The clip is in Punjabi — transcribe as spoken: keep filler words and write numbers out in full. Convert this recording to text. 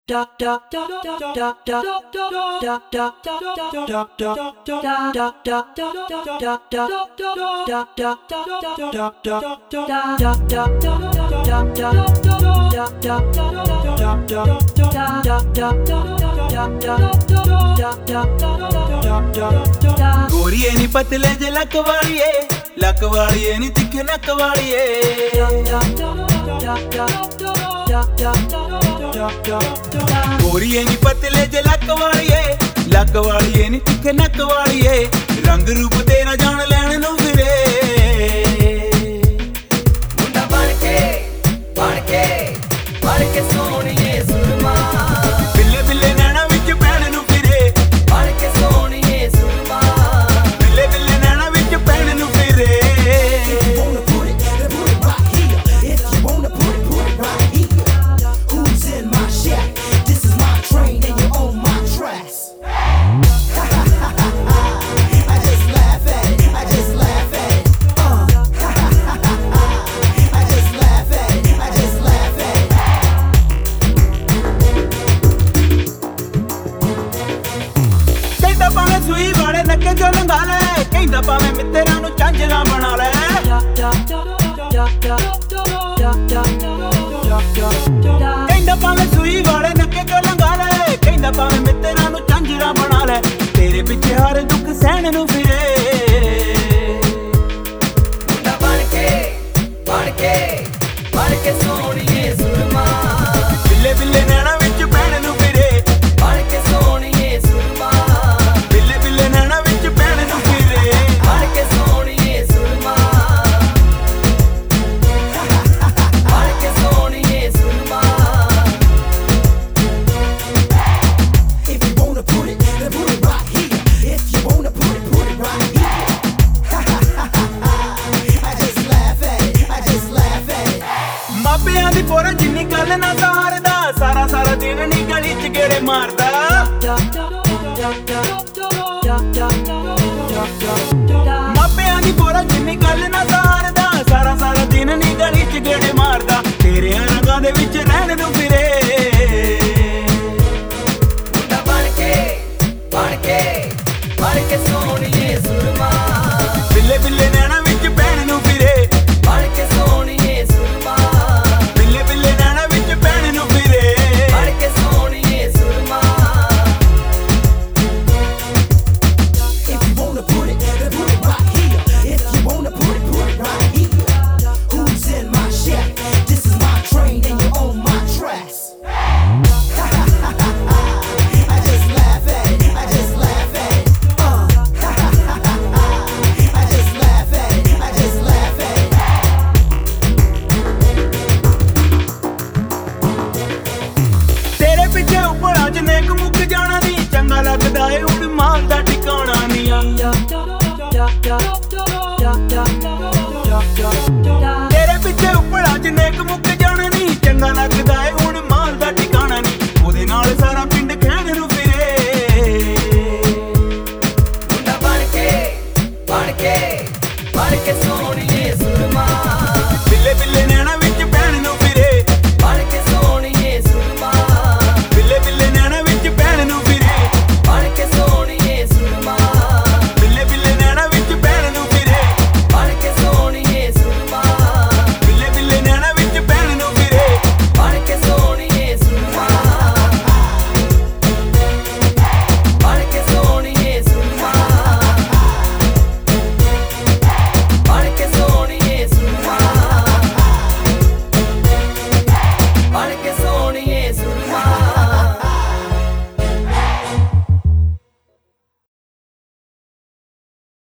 गोरिये नी पतले जे लक वालिए, लक वालिए नी तिखे नक वालिए। गोरिये नी पतले जे लक वालिए, लक वालिए नी तिखे नक वालिए। रंग रूप तेरा जान लैण नू फिरे, मुंडा बन के बन के बन के सोहणीए सुरमा। बिल्ले बिल्ले नैना विच पैण नू फिरे, बन के सोहणीए सुरमा। बिल्ले बिल्ले नैना विच पैण नू फिरे। ਸੂਈ ਵਾਲੇ ਨੱਕੇ ਚੋਂ ਲੰਘਾ ਲੈ, ਕਹਿੰਦਾ ਭਾਵੇਂ ਮਿੱਤਰਾਂ ਨੂੰ ਝਾਂਜਰਾਂ ਬਣਾ ਲੈ। ਕਹਿੰਦਾ ਭਾਵੇਂ ਸੂਈ ਵਾਲੇ ਨੱਕੇ ਚੋਂ ਲੰਘਾ ਲੈ, ਕਹਿੰਦਾ ਭਾਵੇਂ ਮਿੱਤਰਾਂ ਨੂੰ ਝਾਂਜਰਾਂ ਬਣਾ ਲੈ। ਤੇਰੇ ਪਿੱਛੇ ਹਰ ਦੁੱਖ ਸਹਿਣ ਨੂੰ ਫਿਰੇ, ਮੁੰਡਾ ਬਣ ਕੇ ਬਣ ਕੇ ਬਣ ਕੇ ਸੋਹਣੀਏ ਸੁਰਮਾ। ਬਿੱਲੇ ਬਿੱਲੇ ਨੈਣਾ ਵਿੱਚ ਪੈਣ ਨੂੰ ਫਿਰੇ, ਬਣ ਕੇ ਸੋਹਣੀਏ ਸੁਰਮਾ। ਬਿੱਲੇ ਬਿੱਲੇ ਨੈਣਾ ਵਿੱਚ ਪੈਣ ਨੂੰ ਫਿਰੇ। ਬਣ ਕੇ ਸੋਹਣੀਏ ਸੁਰਮਾ। ਬਣ ਕੇ ਸੋਹਣੀਏ ਸੁਰਮਾ। If you wanna put it, then put it right here. If you wanna put it, put it right here. I just laugh at it, I just laugh at it. ਮਾਪਿਆਂ ਦੀ ਪੋਰ ਜਿੰਨੀ ਗੱਲ ਨਾ ਸਾਰਦਾ, ਸਾਰਾ ਸਾਰਾ ਦਿਨ ਨੀ ਗਲੀ ਚ ਗੇੜੇ ਮਾਰਦਾ। ਮਾਪਿਆਂ ਦੀ ਪੋਰ ਜਿੰਨੀ ਗੱਲ ਨਾ ਸਾਰਦਾ, ਸਾਰਾ ਸਾਰਾ ਦਿਨ ਨੀ ਗਲੀ ਚ ਗੇੜੇ ਮਾਰਦਾ। ਤੇਰੇ ਰੰਗਾਂ ਦੇ ਵਿੱਚ ਰਹਿਣ ਨੂੰ ਫਿਰੇ, ਮੁੰਡਾ ਬਣ ਕੇ ਬਣ ਕੇ ਬਣ ਕੇ ਸੋਹਣੀਏ ਸੁਰਮਾ। ਬਿੱਲੇ ਬਿੱਲੇ ਨੈਣਾ ਵਿੱਚ ਪੈਣ ਨੂੰ ਫਿਰੇ, ਬਣ ਕੇ ਸੋਹਣੀਏ ਸੁਰਮਾ। ਬਿੱਲੇ ਬਿੱਲੇ ਨੈਣਾ ਵਿੱਚ ਪੈਣ ਨੂੰ ਫਿਰੇ। ਬਣ ਕੇ ਸੋਹਣੀਏ ਸੁਰਮਾ। If you wanna put it, then put it right here. If you wanna put it, put it right here. Who's in my shack? This is my train and you're on my tracks. I just laugh at it, I just laugh at it. Uh. I just laugh at it, I just laugh at it. ਤੇਰੇ ਪਿੱਛੇ ਉੱਪਰਾਂ ਜਿੰਨੇ ਕੁ ਮੁੱਕ ਜਾਣਾ ਨੀ, ਚੰਗਾ ਲੱਗਦਾ ਏ ਹੁਣ ਮਾਲ ਦਾ ਟਿਕਾਣਾ ਨੀ। ਤੇਰੇ ਪਿੱਛੇ ਉੱਪਰਾਂ ਜਿੰਨੇ ਕੁ ਮੁੱਕ ਜਾਣਾ ਨੀ, ਚੰਗਾ ਲੱਗਦਾ